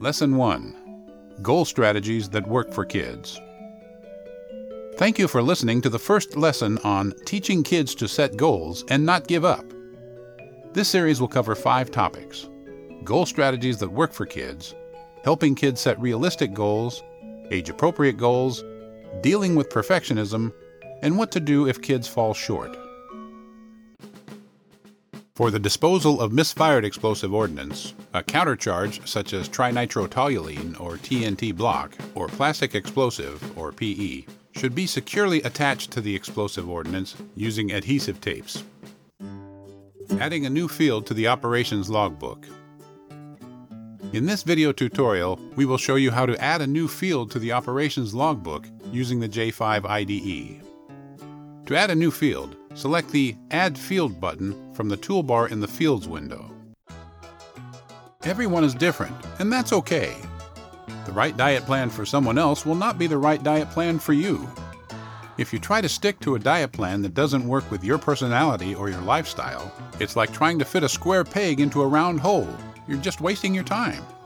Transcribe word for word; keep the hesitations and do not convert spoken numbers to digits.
Lesson one. Goal Strategies that Work for Kids. Thank you for listening to the first lesson on teaching kids to set goals and not give up. This series will cover five topics: goal strategies that work for kids, helping kids set realistic goals, age-appropriate goals, dealing with perfectionism, and what to do if kids fall short. For the disposal of misfired explosive ordnance, a countercharge such as trinitrotoluene or T N T block, or plastic explosive or P E, should be securely attached to the explosive ordnance using adhesive tapes. Adding a new field to the operations logbook. In this video tutorial, we will show you how to add a new field to the operations logbook using the J five I D E. To add a new field, select the Add Field button from the toolbar in the Fields window. Everyone is different, and that's okay. The right diet plan for someone else will not be the right diet plan for you. If you try to stick to a diet plan that doesn't work with your personality or your lifestyle, it's like trying to fit a square peg into a round hole. You're just wasting your time.